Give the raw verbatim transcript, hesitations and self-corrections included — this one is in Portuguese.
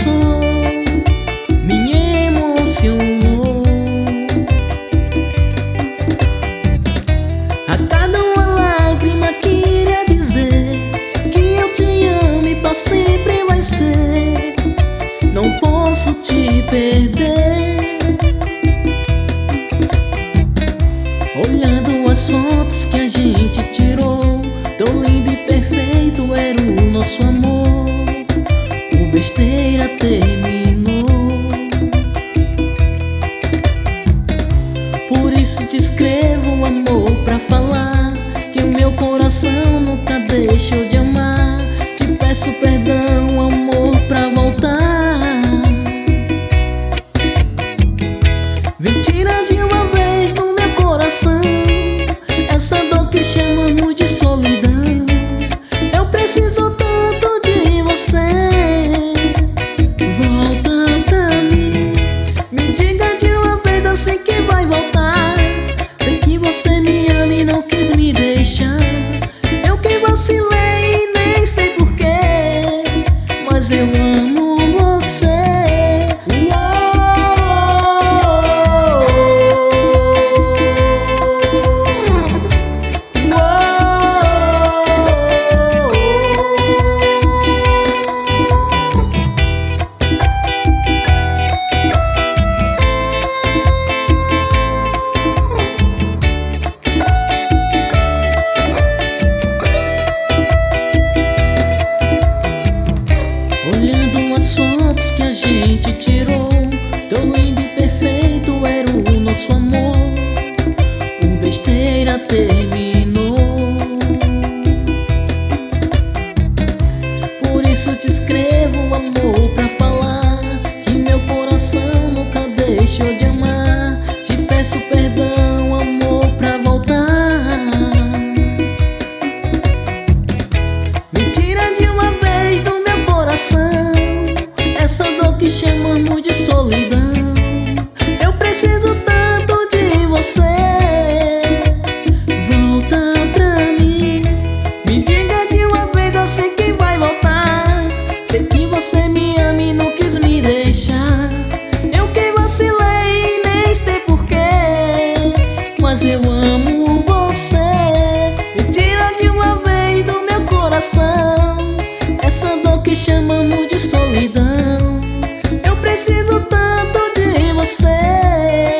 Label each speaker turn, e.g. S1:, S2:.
S1: passou me emocionou. A cada uma lágrima queria dizer que eu te amo e pra sempre vai ser. Não posso te perder. Olhando as fotos que a gente tirou, tão lindo e perfeito era o nosso amor. Por besteira terminou. Por isso te escrevo, amor, pra falar que o meu coração nunca deixou de amar. Te peço perdão, amor, pra voltar. Vem tirar de uma vez do meu coração essa dor que chamamos de solidão. Eu preciso tanto de você. Volta pra mim. Me diga de uma vez assim que vai voltar. Sei que você me ama e não quis me deixar. Eu que vacilei e nem sei porquê, mas eu amo você. Olhando as fotos que a gente tirou, tão lindo e perfeito era o nosso amor. Por besteira terminou. Por isso te escrevo, amor, pra falar que meu coração nunca deixou de amar. Te peço perdão, amor, pra voltar. Me tira de uma vez do meu coração essa dor que chamamos de solidão. Eu preciso tanto de você. Volta pra mim. Me diga de uma vez assim que vai voltar. Sei que você me ama e não quis me deixar. Eu que vacilei e nem sei porquê, mas eu amo você. Me tira de uma vez do meu coração essa dor que chamamos de solidão. Eu preciso tanto de você.